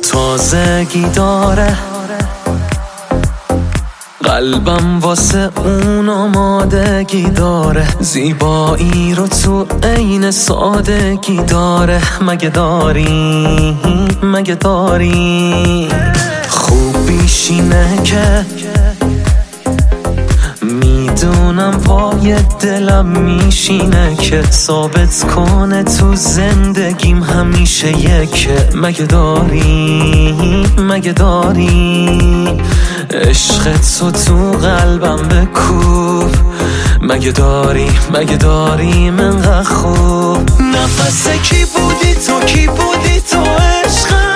تازگی داره، قلبم واسه اون آمادگی داره، زیبایی رو تو عین سادگی داره. مگه داری خوبیش اینه که میدونم پای دلم میشینه که ثابت کنه تو زندگیم همیشه یکه. مگه داری عشق تو قلبم بکوب. مگه داری منقدر خوب. نفس کی بودی تو عشقم،